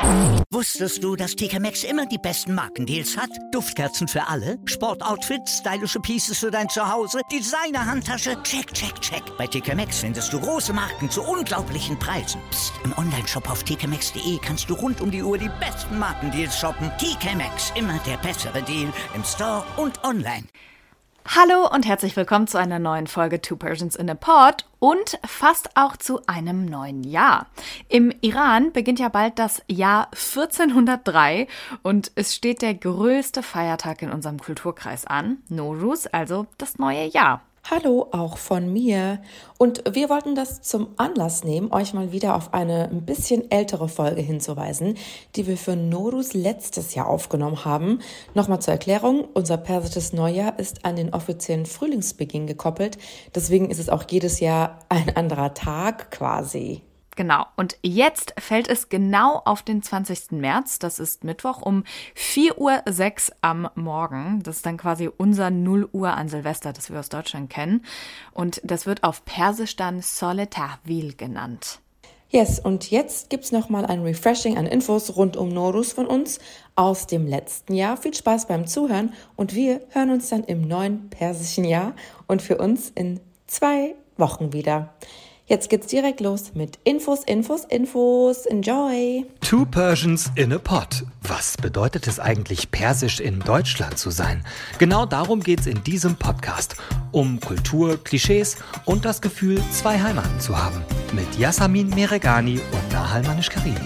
Wusstest du, dass TK Maxx immer die besten Markendeals hat? Duftkerzen für alle, Sportoutfits, stylische Pieces für dein Zuhause, Designer-Handtasche, check, check, check. Bei TK Maxx findest du große Marken zu unglaublichen Preisen. Psst. Im Onlineshop auf tkmaxx.de kannst du rund um die Uhr die besten Markendeals shoppen. TK Maxx, immer der bessere Deal im Store und online. Hallo und herzlich willkommen zu einer neuen Folge Two Persians in a Pod und fast auch zu einem neuen Jahr. Im Iran beginnt ja bald das Jahr 1403 und es steht der größte Feiertag in unserem Kulturkreis an, Nowruz, also das neue Jahr. Hallo auch von mir. Und wir wollten das zum Anlass nehmen, euch mal wieder auf eine ein bisschen ältere Folge hinzuweisen, die wir für Nowruz letztes Jahr aufgenommen haben. Nochmal zur Erklärung, unser persisches Neujahr ist an den offiziellen Frühlingsbeginn gekoppelt. Deswegen ist es auch jedes Jahr ein anderer Tag quasi. Genau, und jetzt fällt es genau auf den 20. März, das ist Mittwoch, um 4:06 Uhr am Morgen. Das ist dann quasi unser 0 Uhr an Silvester, das wir aus Deutschland kennen. Und das wird auf Persisch dann Sol Tahvil genannt. Yes, und jetzt gibt's nochmal ein Refreshing an Infos rund um Nowruz von uns aus dem letzten Jahr. Viel Spaß beim Zuhören und wir hören uns dann im neuen persischen Jahr und für uns in 2 Wochen wieder. Jetzt geht's direkt los mit Infos. Enjoy! Two Persians in a Pod. Was bedeutet es eigentlich, persisch in Deutschland zu sein? Genau darum geht's in diesem Podcast. Um Kultur, Klischees und das Gefühl, 2 Heimaten zu haben. Mit Yasamin Meregani und Nahal Manish-Karimi.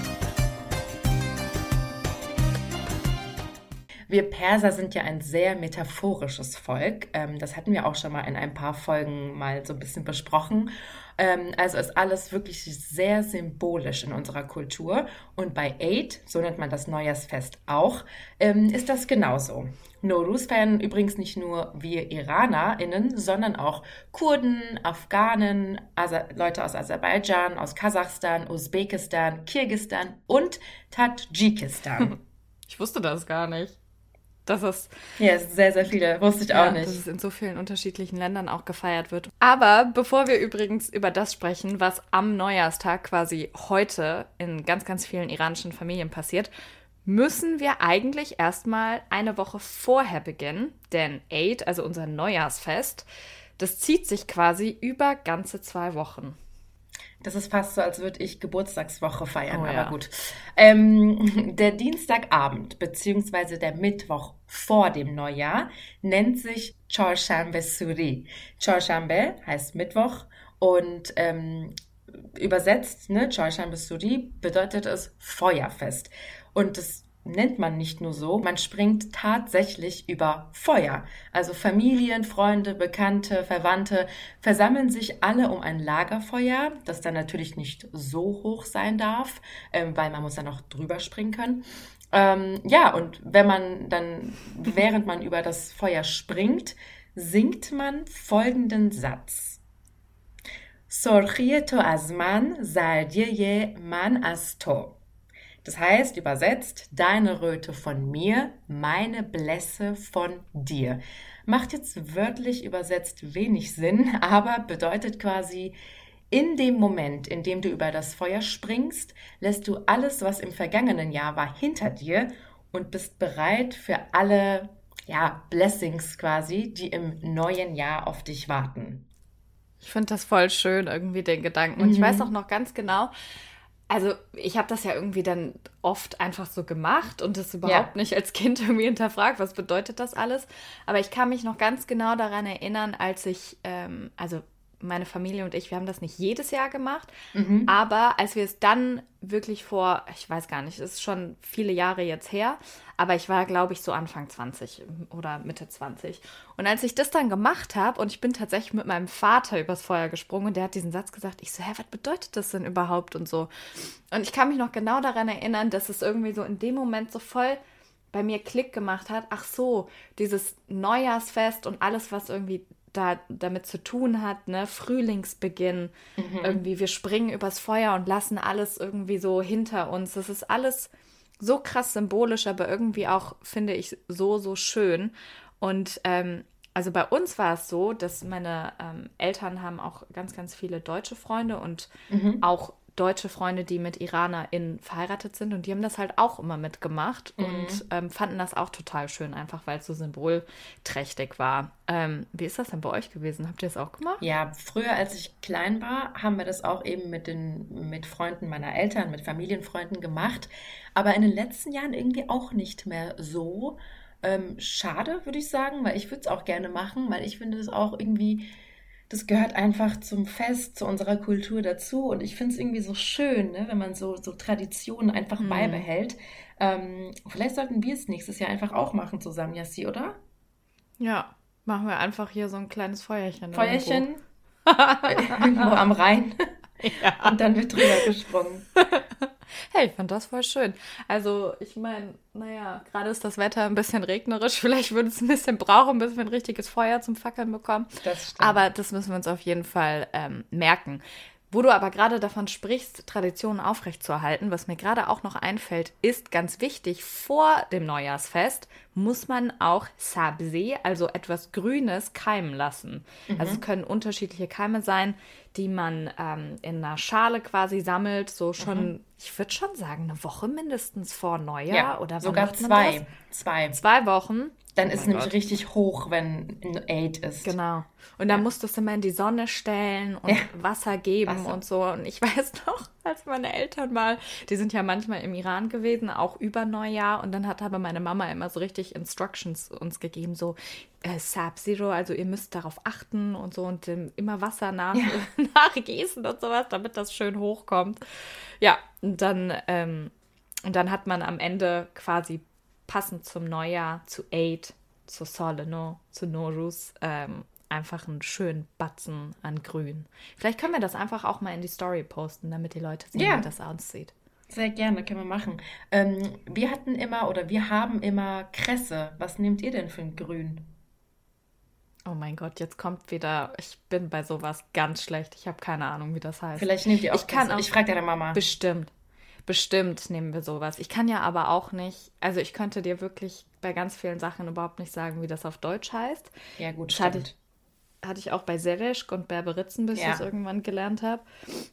Wir Perser sind ja ein sehr metaphorisches Volk. Das hatten wir auch schon mal in ein paar Folgen mal so ein bisschen besprochen. Also ist alles wirklich sehr symbolisch in unserer Kultur. Und bei Eid, so nennt man das Neujahrsfest auch, ist das genauso. Nowruz feiern übrigens nicht nur wir IranerInnen, sondern auch Kurden, Afghanen, Leute aus Aserbaidschan, aus Kasachstan, Usbekistan, Kirgisistan und Tadschikistan. Ich wusste das gar nicht. Das ist ja, sehr, sehr viele. Wusste ich auch nicht. Dass es in so vielen unterschiedlichen Ländern auch gefeiert wird. Aber bevor wir übrigens über das sprechen, was am Neujahrstag quasi heute in ganz, ganz vielen iranischen Familien passiert, müssen wir eigentlich erstmal eine Woche vorher beginnen. Denn Eid, also unser Neujahrsfest, das zieht sich quasi über ganze 2 Wochen. Das ist fast so, als würde ich Geburtstagswoche feiern, Oh, ja. aber gut. Der Dienstagabend bzw. der Mittwoch vor dem Neujahr nennt sich Chorshanbe Suri. Chorshanbe heißt Mittwoch und übersetzt, ne, Chorshanbe Suri bedeutet es Feuerfest. Und das nennt man nicht nur so, man springt tatsächlich über Feuer. Also Familien, Freunde, Bekannte, Verwandte versammeln sich alle um ein Lagerfeuer, das dann natürlich nicht so hoch sein darf, weil man muss dann noch drüber springen können. Ja, und wenn man dann, während man über das Feuer springt, singt man folgenden Satz. Sorkhie to az man, zardiyeh man az to. Das heißt, übersetzt, deine Röte von mir, meine Blässe von dir. Macht jetzt wörtlich übersetzt wenig Sinn, aber bedeutet quasi, in dem Moment, in dem du über das Feuer springst, lässt du alles, was im vergangenen Jahr war, hinter dir und bist bereit für alle, ja, Blessings quasi, die im neuen Jahr auf dich warten. Ich finde das voll schön, irgendwie den Gedanken. Und ich weiß auch noch ganz genau, also ich habe das ja irgendwie dann oft einfach so gemacht und das überhaupt nicht als Kind irgendwie hinterfragt, was bedeutet das alles. Aber ich kann mich noch ganz genau daran erinnern, als ich, also meine Familie und ich, wir haben das nicht jedes Jahr gemacht, aber als wir es dann wirklich vor, ich weiß gar nicht, es ist schon viele Jahre jetzt her, aber ich war, glaube ich, so Anfang 20 oder Mitte 20. Und als ich das dann gemacht habe und ich bin tatsächlich mit meinem Vater übers Feuer gesprungen und der hat diesen Satz gesagt, ich so, hä, was bedeutet das denn überhaupt und so. Und ich kann mich noch genau daran erinnern, dass es irgendwie so in dem Moment so voll bei mir Klick gemacht hat, ach so, dieses Neujahrsfest und alles, was irgendwie damit zu tun hat, ne, Frühlingsbeginn, irgendwie, wir springen übers Feuer und lassen alles irgendwie so hinter uns. Das ist alles so krass symbolisch, aber irgendwie auch, finde ich, so schön. Und also bei uns war es so, dass meine Eltern haben auch ganz, ganz viele deutsche Freunde und auch deutsche Freunde, die mit IranerInnen verheiratet sind und die haben das halt auch immer mitgemacht und fanden das auch total schön, einfach weil es so symbolträchtig war. Wie ist das denn bei euch gewesen? Habt ihr das auch gemacht? Ja, früher, als ich klein war, haben wir das auch eben mit Freunden meiner Eltern, mit Familienfreunden gemacht. Aber in den letzten Jahren irgendwie auch nicht mehr so. Schade, würde ich sagen, weil ich würde es auch gerne machen, weil ich finde es auch irgendwie, das gehört einfach zum Fest, zu unserer Kultur dazu. Und ich finde es irgendwie so schön, ne, wenn man so Traditionen einfach beibehält. Vielleicht sollten wir es nächstes Jahr einfach auch machen zusammen, Jassi, oder? Ja, machen wir einfach hier so ein kleines Feuerchen. Feuerchen irgendwo am Rhein. Ja. Und dann wird drüber gesprungen. Hey, ich fand das voll schön. Also, ich meine, naja, gerade ist das Wetter ein bisschen regnerisch. Vielleicht würde es ein bisschen brauchen, bis wir ein richtiges Feuer zum Fackeln bekommen. Das stimmt. Aber das müssen wir uns auf jeden Fall merken. Wo du aber gerade davon sprichst, Traditionen aufrechtzuerhalten, was mir gerade auch noch einfällt, ist ganz wichtig, vor dem Neujahrsfest muss man auch Sabzi, also etwas Grünes, keimen lassen. Also es können unterschiedliche Keime sein, die man in einer Schale quasi sammelt, so schon, ich würde schon sagen, eine Woche mindestens vor Neujahr. Ja, oder wann sogar macht man das? 2. 2 Wochen. Dann ist es nämlich richtig hoch, wenn ein 8 ist. Genau. Und dann musst du es immer in die Sonne stellen und Wasser geben und so. Und ich weiß noch, als meine Eltern mal, die sind ja manchmal im Iran gewesen, auch über Neujahr. Und dann hat aber meine Mama immer so richtig Instructions uns gegeben, so Sub-Zero, also ihr müsst darauf achten und so und immer Wasser nachgießen und sowas, damit das schön hochkommt. Ja, und dann hat man am Ende quasi passend zum Neujahr, zu Eid, zu Soleno, zu Nowruz, einfach einen schönen Batzen an Grün. Vielleicht können wir das einfach auch mal in die Story posten, damit die Leute sehen, wie das aussieht. Sehr gerne, können wir machen. Wir haben immer Kresse. Was nehmt ihr denn für ein Grün? Oh mein Gott, jetzt kommt wieder, ich bin bei sowas ganz schlecht. Ich habe keine Ahnung, wie das heißt. Vielleicht nehmt ihr auch Kresse. Ich frage deine Mama. Bestimmt nehmen wir sowas. Ich kann ja aber auch nicht, also ich könnte dir wirklich bei ganz vielen Sachen überhaupt nicht sagen, wie das auf Deutsch heißt. Ja gut, das stimmt. Hatte ich auch bei Sereschk und Berberitzen, bis ich es irgendwann gelernt habe.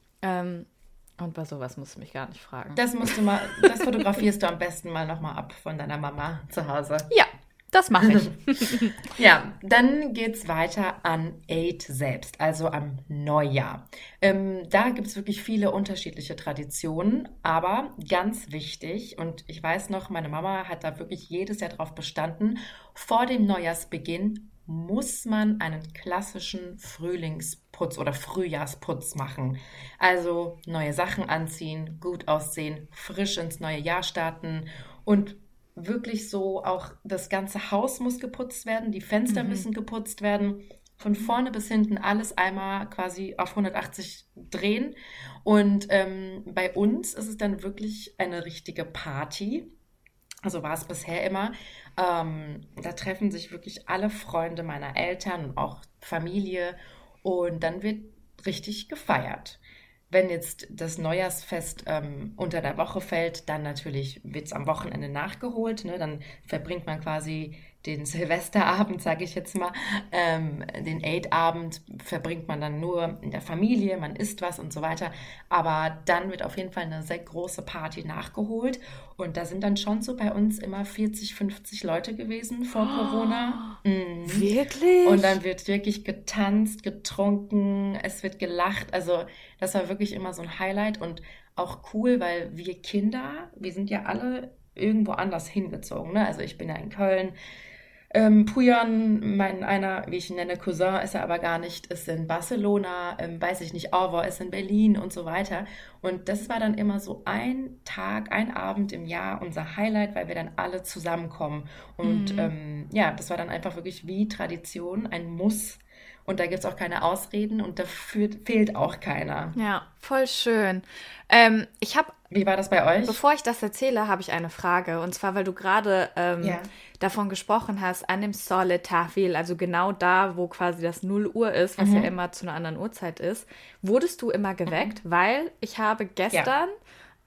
Und bei sowas musst du mich gar nicht fragen. Das fotografierst du am besten mal nochmal ab von deiner Mama zu Hause. Ja, das mache ich. Ja, dann geht's weiter an Eid selbst, also am Neujahr. Da gibt es wirklich viele unterschiedliche Traditionen, aber ganz wichtig, und ich weiß noch, meine Mama hat da wirklich jedes Jahr drauf bestanden, vor dem Neujahrsbeginn muss man einen klassischen Frühlingsputz oder Frühjahrsputz machen. Also neue Sachen anziehen, gut aussehen, frisch ins neue Jahr starten und wirklich so auch das ganze Haus muss geputzt werden, die Fenster müssen geputzt werden, von vorne bis hinten alles einmal quasi auf 180 drehen. Und bei uns ist es dann wirklich eine richtige Party. Also war es bisher immer. Da treffen sich wirklich alle Freunde meiner Eltern und auch Familie und dann wird richtig gefeiert. Wenn jetzt das Neujahrsfest unter der Woche fällt, dann natürlich wird es am Wochenende nachgeholt. Ne? Dann verbringt man quasi den Silvesterabend, sage ich jetzt mal, den Eid-Abend verbringt man dann nur in der Familie, man isst was und so weiter. Aber dann wird auf jeden Fall eine sehr große Party nachgeholt. Und da sind dann schon so bei uns immer 40, 50 Leute gewesen vor Corona. Wirklich? Und dann wird wirklich getanzt, getrunken, es wird gelacht. Also das war wirklich immer so ein Highlight und auch cool, weil wir Kinder, wir sind ja alle irgendwo anders hingezogen. Ne? Also ich bin ja in Köln. Pujan, einer, wie ich ihn nenne, Cousin, ist er aber gar nicht, ist in Barcelona, weiß ich nicht, Orwa ist in Berlin und so weiter. Und das war dann immer so ein Tag, ein Abend im Jahr unser Highlight, weil wir dann alle zusammenkommen. Und das war dann einfach wirklich wie Tradition, ein Muss. Und da gibt es auch keine Ausreden und dafür fehlt auch keiner. Ja, voll schön. Wie war das bei euch? Bevor ich das erzähle, habe ich eine Frage. Und zwar, weil du gerade davon gesprochen hast, an dem Sole Tahvil, also genau da, wo quasi das 0 Uhr ist, was ja immer zu einer anderen Uhrzeit ist. Wurdest du immer geweckt? Weil ich habe gestern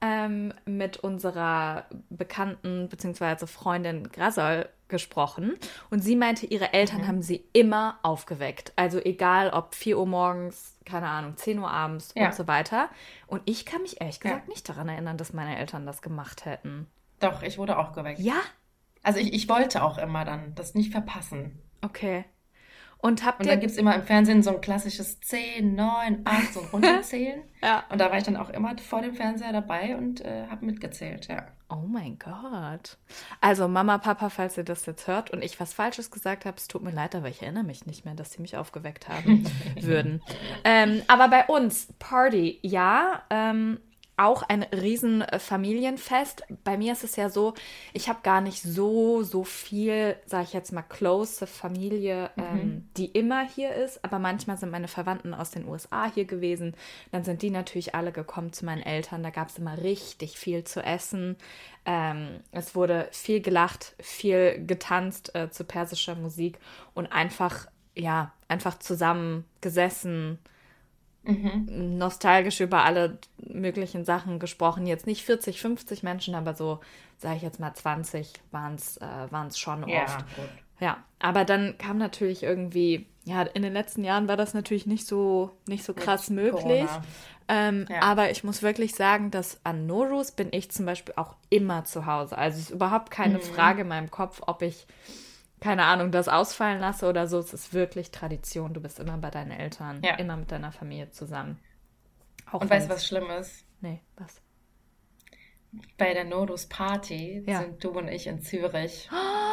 mit unserer Bekannten bzw. Freundin Grasol gesprochen und sie meinte, ihre Eltern haben sie immer aufgeweckt. Also egal, ob 4 Uhr morgens, keine Ahnung, 10 Uhr abends und so weiter. Und ich kann mich ehrlich gesagt nicht daran erinnern, dass meine Eltern das gemacht hätten. Doch, ich wurde auch geweckt. Ja? Also ich wollte auch immer dann das nicht verpassen. Okay. Und dann gibt es immer im Fernsehen so ein klassisches 10, 9, 8, so ein Runterzählen. Ja. Und da war ich dann auch immer vor dem Fernseher dabei und habe mitgezählt, ja. Oh mein Gott. Also Mama, Papa, falls ihr das jetzt hört und ich was Falsches gesagt habe, es tut mir leid, aber ich erinnere mich nicht mehr, dass sie mich aufgeweckt haben würden. Aber bei uns, Party, ja, auch ein riesen Familienfest. Bei mir ist es ja so, ich habe gar nicht so viel, sage ich jetzt mal, close Familie, die immer hier ist. Aber manchmal sind meine Verwandten aus den USA hier gewesen. Dann sind die natürlich alle gekommen zu meinen Eltern. Da gab es immer richtig viel zu essen. Es wurde viel gelacht, viel getanzt zu persischer Musik und einfach zusammen gesessen, nostalgisch über alle möglichen Sachen gesprochen. Jetzt nicht 40, 50 Menschen, aber so, sage ich jetzt mal 20 waren es schon oft. Gut. Ja, aber dann kam natürlich irgendwie, in den letzten Jahren war das natürlich nicht so krass möglich. Aber ich muss wirklich sagen, dass an Nowruz bin ich zum Beispiel auch immer zu Hause. Also es ist überhaupt keine Frage in meinem Kopf, ob ich keine Ahnung, das ausfallen lasse oder so. Es ist wirklich Tradition. Du bist immer bei deinen Eltern, immer mit deiner Familie zusammen. Auch und weißt du, was schlimm ist? Nee, was? Bei der Nowruz-Party sind du und ich in Zürich.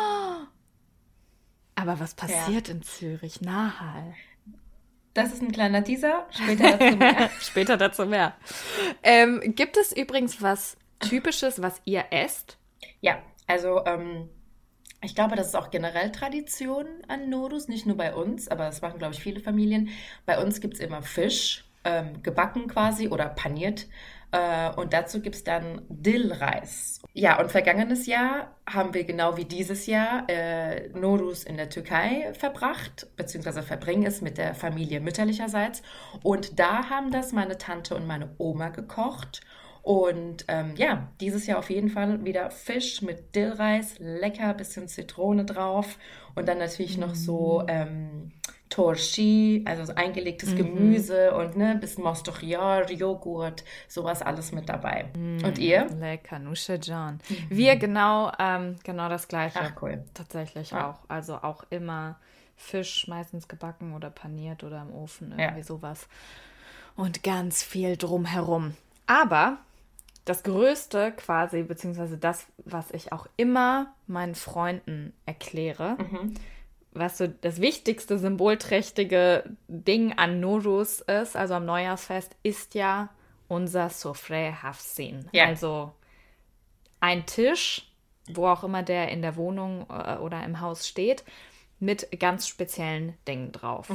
Aber was passiert in Zürich? Nahal. Das ist ein kleiner Teaser. Später dazu mehr. Gibt es übrigens was Typisches, was ihr esst? Ja, also ich glaube, das ist auch generell Tradition an Nowruz, nicht nur bei uns, aber das machen, glaube ich, viele Familien. Bei uns gibt es immer Fisch, gebacken quasi oder paniert. Und dazu gibt es dann Dillreis. Ja, und vergangenes Jahr haben wir genau wie dieses Jahr Nowruz in der Türkei verbracht, beziehungsweise verbringen es mit der Familie mütterlicherseits. Und da haben das meine Tante und meine Oma gekocht. Und dieses Jahr auf jeden Fall wieder Fisch mit Dillreis, lecker, bisschen Zitrone drauf und dann natürlich noch so Torshi, also so eingelegtes Gemüse und bisschen Mostochiar, Joghurt, sowas alles mit dabei. Und ihr? Lecker, Nushajan. Wir genau das Gleiche. Ach, cool. Tatsächlich auch. Also auch immer Fisch, meistens gebacken oder paniert oder im Ofen, irgendwie sowas. Und ganz viel drumherum. Aber das Größte quasi, beziehungsweise das, was ich auch immer meinen Freunden erkläre, was so das wichtigste, symbolträchtige Ding an Nowruz ist, also am Neujahrsfest, ist ja unser Sofre Hafsin. Ja. Also ein Tisch, wo auch immer der in der Wohnung oder im Haus steht, mit ganz speziellen Dingen drauf.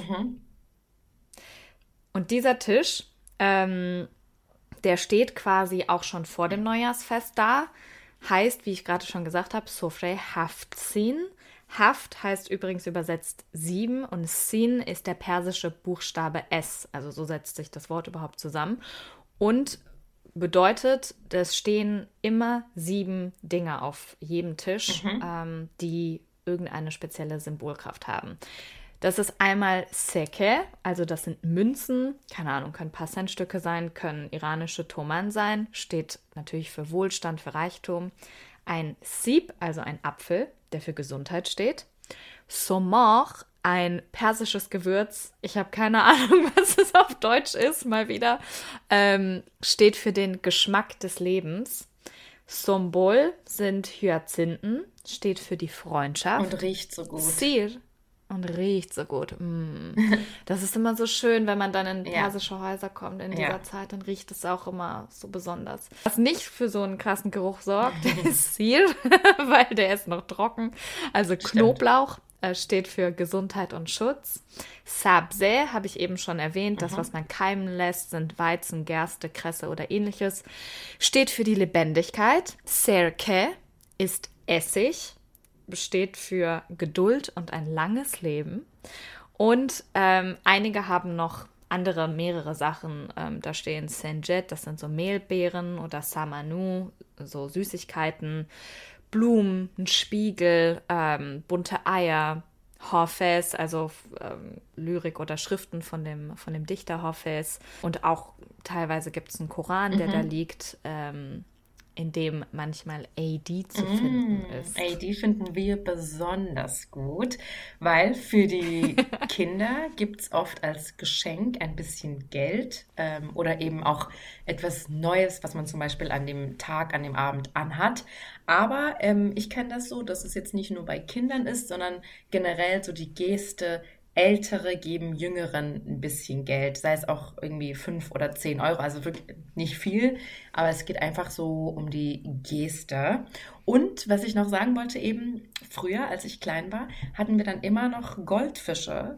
Und dieser Tisch, der steht quasi auch schon vor dem Neujahrsfest da. Heißt, wie ich gerade schon gesagt habe, Sofre Hafsin. Haft heißt übrigens übersetzt 7 und Sin ist der persische Buchstabe S. Also so setzt sich das Wort überhaupt zusammen. Und bedeutet, es stehen immer 7 Dinge auf jedem Tisch, die irgendeine spezielle Symbolkraft haben. Das ist einmal Seke, also das sind Münzen, keine Ahnung, können ein paar Centstücke sein, können iranische Toman sein, steht natürlich für Wohlstand, für Reichtum. Ein Sib, also ein Apfel, der für Gesundheit steht. Somor, ein persisches Gewürz, ich habe keine Ahnung, was es auf Deutsch ist, mal wieder, steht für den Geschmack des Lebens. Sombol sind Hyazinthen, steht für die Freundschaft. Und riecht so gut. Sir und riecht so gut. Das ist immer so schön, wenn man dann in persische Häuser kommt in dieser Zeit, dann riecht es auch immer so besonders. Was nicht für so einen krassen Geruch sorgt, ist Sir, weil der ist noch trocken. Also Knoblauch steht für Gesundheit und Schutz. Sabze habe ich eben schon erwähnt, das, was man keimen lässt, sind Weizen, Gerste, Kresse oder ähnliches. Steht für die Lebendigkeit. Serke ist Essig, steht für Geduld und ein langes Leben. Und einige haben noch mehrere Sachen. Da stehen Senjet, das sind so Mehlbeeren, oder Samanu, so Süßigkeiten, Blumen, ein Spiegel, bunte Eier, Hafez, also Lyrik oder Schriften von dem Dichter Hafez. Und auch teilweise gibt es einen Koran, der da liegt, in dem manchmal AD zu finden ist. AD finden wir besonders gut, weil für die Kinder gibt es oft als Geschenk ein bisschen Geld oder eben auch etwas Neues, was man zum Beispiel an dem Abend anhat. Aber ich kenne das so, dass es jetzt nicht nur bei Kindern ist, sondern generell so die Geste, Ältere geben Jüngeren ein bisschen Geld, sei es auch irgendwie 5 oder 10 Euro, also wirklich nicht viel, aber es geht einfach so um die Geste. Und was ich noch sagen wollte eben, früher, als ich klein war, hatten wir dann immer noch Goldfische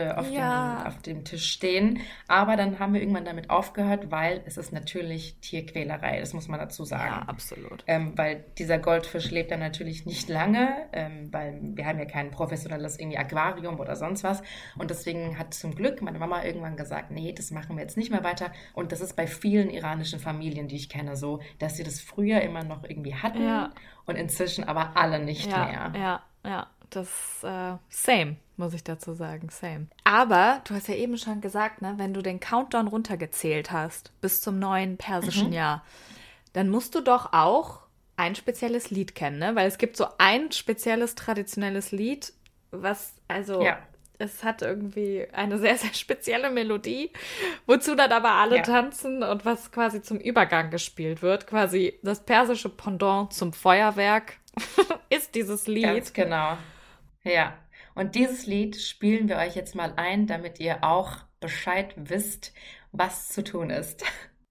auf dem Tisch stehen, aber dann haben wir irgendwann damit aufgehört, weil es ist natürlich Tierquälerei, das muss man dazu sagen. Ja, absolut. Weil dieser Goldfisch lebt dann natürlich nicht lange, weil wir haben ja kein professionelles irgendwie Aquarium oder sonst was, und deswegen hat zum Glück meine Mama irgendwann gesagt, nee, das machen wir jetzt nicht mehr weiter, und das ist bei vielen iranischen Familien, die ich kenne, so, dass sie das früher immer noch irgendwie hatten und inzwischen aber alle nicht mehr. Ja, das same, muss ich dazu sagen, same. Aber du hast ja eben schon gesagt, ne, wenn du den Countdown runtergezählt hast bis zum neuen persischen Jahr, dann musst du doch auch ein spezielles Lied kennen, ne? Weil es gibt so ein spezielles traditionelles Lied, was, also es hat irgendwie eine sehr, sehr spezielle Melodie, wozu dann aber alle tanzen und was quasi zum Übergang gespielt wird. Quasi das persische Pendant zum Feuerwerk ist dieses Lied. Ganz genau. Ja, und dieses Lied spielen wir euch jetzt mal ein, damit ihr auch Bescheid wisst, was zu tun ist.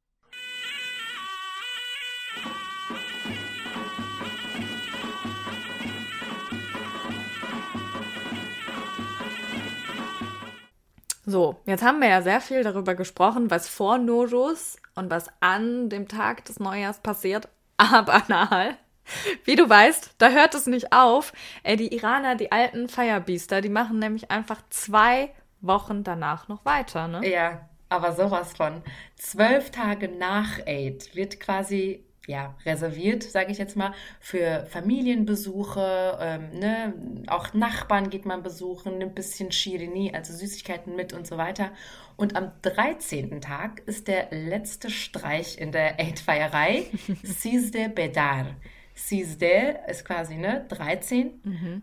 So, jetzt haben wir ja sehr viel darüber gesprochen, was vor Nowruz und was an dem Tag des Neujahrs passiert. Aber Nahal, wie du weißt, da hört es nicht auf. Die Iraner, die alten Feierbiester, die machen nämlich einfach 2 Wochen danach noch weiter, ne? Ja, aber sowas von. 12 Tage nach Eid wird quasi reserviert, sage ich jetzt mal, für Familienbesuche, auch Nachbarn geht man besuchen, nimmt ein bisschen Shirini, also Süßigkeiten mit und so weiter. Und am 13. Tag ist der letzte Streich in der Eid-Feierei, Sizde Bedar. Sizde ist quasi 13.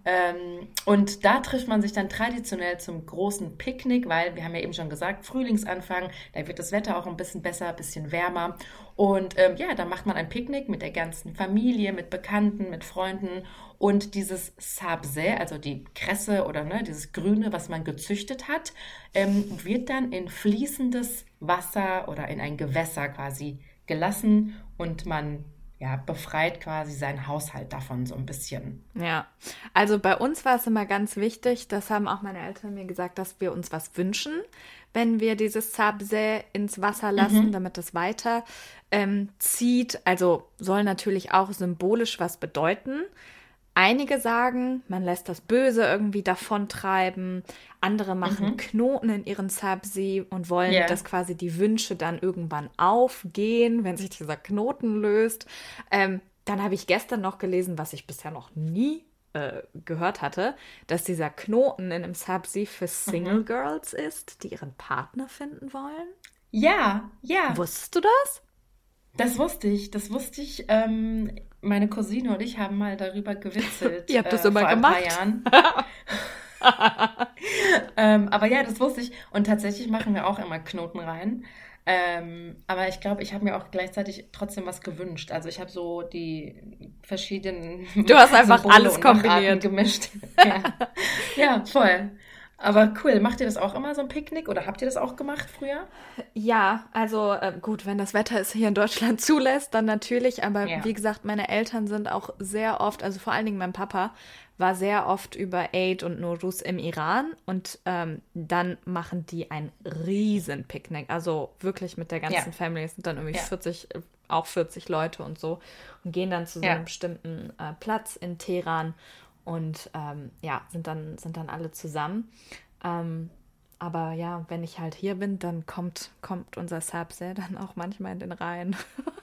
Und da trifft man sich dann traditionell zum großen Picknick, weil wir haben ja eben schon gesagt, Frühlingsanfang, da wird das Wetter auch ein bisschen besser, ein bisschen wärmer. Und da macht man ein Picknick mit der ganzen Familie, mit Bekannten, mit Freunden. Und dieses Sabze, also die Kresse oder dieses Grüne, was man gezüchtet hat, wird dann in fließendes Wasser oder in ein Gewässer quasi gelassen und man befreit quasi seinen Haushalt davon so ein bisschen. Ja, also bei uns war es immer ganz wichtig, das haben auch meine Eltern mir gesagt, dass wir uns was wünschen, wenn wir dieses Sabze ins Wasser lassen, damit es weiter zieht. Also soll natürlich auch symbolisch was bedeuten. Einige sagen, man lässt das Böse irgendwie davontreiben. Andere machen Knoten in ihren Sabzi und wollen, dass quasi die Wünsche dann irgendwann aufgehen, wenn sich dieser Knoten löst. Dann habe ich gestern noch gelesen, was ich bisher noch nie gehört hatte, dass dieser Knoten in einem Sabzi für Single Girls ist, die ihren Partner finden wollen. Ja. Wusstest du das? Das wusste ich. Meine Cousine und ich haben mal darüber gewitzelt. Ihr habt das immer gemacht. Vor ein paar Jahren. Aber ja, das wusste ich. Und tatsächlich machen wir auch immer Knoten rein. Aber ich glaube, ich habe mir auch gleichzeitig trotzdem was gewünscht. Also ich habe so die verschiedenen Du hast einfach Symbole alles und kombiniert. Gemischt. Ja, voll. Aber cool, macht ihr das auch immer so ein Picknick oder habt ihr das auch gemacht früher? Ja, also gut, wenn das Wetter es hier in Deutschland zulässt, dann natürlich. Aber wie gesagt, meine Eltern sind auch sehr oft, also vor allen Dingen mein Papa, war sehr oft über Eid und Nowruz im Iran. Und dann machen die ein riesen Picknick. Also wirklich mit der ganzen Family. Es sind dann irgendwie 40 Leute und so. Und gehen dann zu so einem bestimmten Platz in Teheran. Und sind dann alle zusammen. Aber ja, wenn ich halt hier bin, dann kommt unser Sabse dann auch manchmal in den Rhein.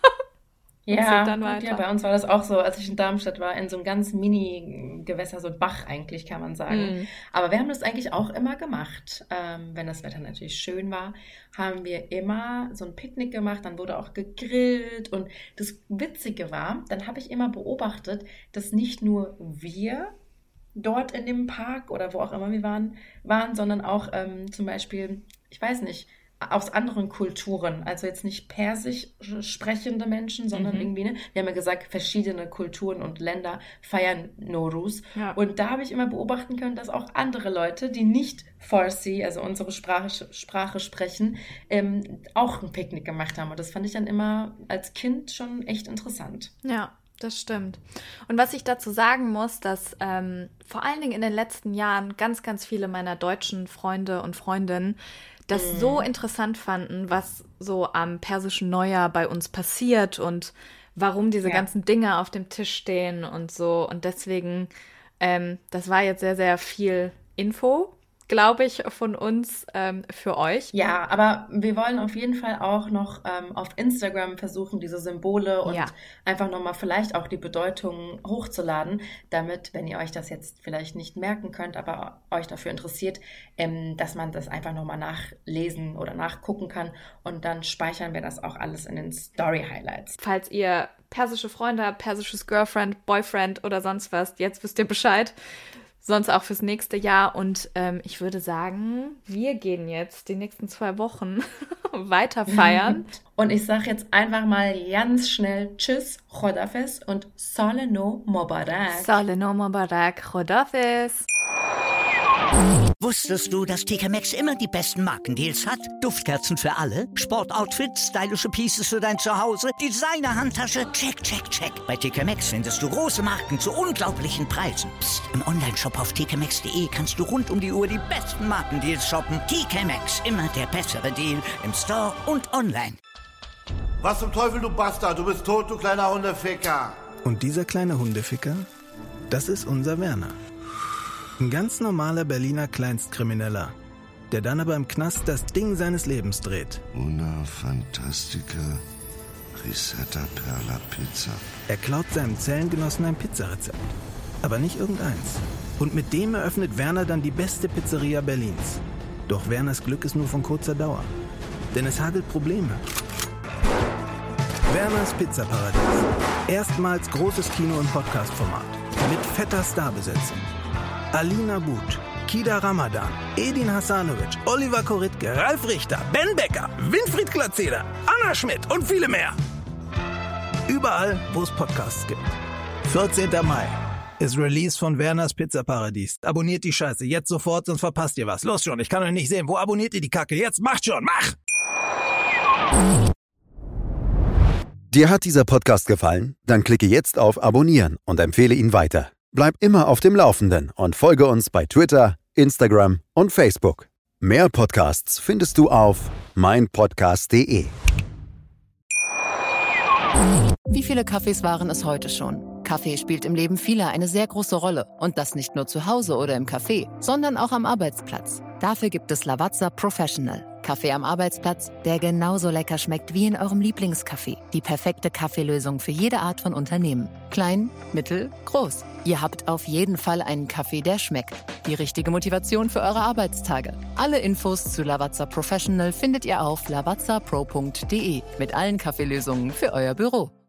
Ja, bei uns war das auch so, als ich in Darmstadt war, in so einem ganz Mini-Gewässer, so ein Bach eigentlich, kann man sagen. Aber wir haben das eigentlich auch immer gemacht. Wenn das Wetter natürlich schön war, haben wir immer so ein Picknick gemacht, dann wurde auch gegrillt. Und das Witzige war, dann habe ich immer beobachtet, dass nicht nur wir dort in dem Park oder wo auch immer wir waren, sondern auch zum Beispiel, ich weiß nicht, aus anderen Kulturen, also jetzt nicht persisch sprechende Menschen, sondern irgendwie, ne? Wir haben ja gesagt, verschiedene Kulturen und Länder feiern Nowruz. Ja. Und da habe ich immer beobachten können, dass auch andere Leute, die nicht Farsi, also unsere Sprache sprechen, auch ein Picknick gemacht haben. Und das fand ich dann immer als Kind schon echt interessant. Ja. Das stimmt. Und was ich dazu sagen muss, dass vor allen Dingen in den letzten Jahren ganz, ganz viele meiner deutschen Freunde und Freundinnen das so interessant fanden, was so am persischen Neujahr bei uns passiert und warum diese ganzen Dinge auf dem Tisch stehen und so. Und deswegen, das war jetzt sehr, sehr viel Info, glaube ich, von uns für euch. Ja, aber wir wollen auf jeden Fall auch noch auf Instagram versuchen, diese Symbole und einfach nochmal vielleicht auch die Bedeutung hochzuladen, damit, wenn ihr euch das jetzt vielleicht nicht merken könnt, aber euch dafür interessiert, dass man das einfach nochmal nachlesen oder nachgucken kann und dann speichern wir das auch alles in den Story-Highlights. Falls ihr persische Freunde habt, persisches Girlfriend, Boyfriend oder sonst was, jetzt wisst ihr Bescheid. Sonst auch fürs nächste Jahr. Und ich würde sagen, wir gehen jetzt die nächsten 2 Wochen weiter feiern. Und ich sage jetzt einfach mal ganz schnell Tschüss, Khodafes und Sale no Mobarak. Sale no Mobarak, Khodafes. Wusstest du, dass TK Maxx immer die besten Markendeals hat? Duftkerzen für alle, Sportoutfits, stylische Pieces für dein Zuhause, Designer-Handtasche, check, check, check. Bei TK Maxx findest du große Marken zu unglaublichen Preisen. Psst. Im Onlineshop auf tkmaxx.de kannst du rund um die Uhr die besten Markendeals shoppen. TK Maxx, immer der bessere Deal im Store und online. Was zum Teufel, du Bastard? Du bist tot, du kleiner Hundeficker. Und dieser kleine Hundeficker, das ist unser Werner. Ein ganz normaler Berliner Kleinstkrimineller, der dann aber im Knast das Ding seines Lebens dreht. Una Fantastica Risetta Perla Pizza. Er klaut seinem Zellengenossen ein Pizzarezept, aber nicht irgendeins. Und mit dem eröffnet Werner dann die beste Pizzeria Berlins. Doch Werners Glück ist nur von kurzer Dauer, denn es hagelt Probleme. Werners Pizzaparadies. Erstmals großes Kino- und Podcast-Format. Mit fetter Starbesetzung. Alina But, Kida Ramadan, Edin Hasanovic, Oliver Koritke, Ralf Richter, Ben Becker, Winfried Glatzeder, Anna Schmidt und viele mehr. Überall, wo es Podcasts gibt. 14. Mai ist Release von Werners Pizzaparadies. Abonniert die Scheiße jetzt sofort, sonst verpasst ihr was. Los schon, ich kann euch nicht sehen. Wo abonniert ihr die Kacke? Jetzt macht schon, mach! Dir hat dieser Podcast gefallen? Dann klicke jetzt auf Abonnieren und empfehle ihn weiter. Bleib immer auf dem Laufenden und folge uns bei Twitter, Instagram und Facebook. Mehr Podcasts findest du auf meinpodcast.de. Wie viele Kaffees waren es heute schon? Kaffee spielt im Leben vieler eine sehr große Rolle. Und das nicht nur zu Hause oder im Café, sondern auch am Arbeitsplatz. Dafür gibt es Lavazza Professional. Kaffee am Arbeitsplatz, der genauso lecker schmeckt wie in eurem Lieblingscafé. Die perfekte Kaffeelösung für jede Art von Unternehmen. Klein, mittel, groß. Ihr habt auf jeden Fall einen Kaffee, der schmeckt. Die richtige Motivation für eure Arbeitstage. Alle Infos zu Lavazza Professional findet ihr auf lavazzapro.de mit allen Kaffeelösungen für euer Büro.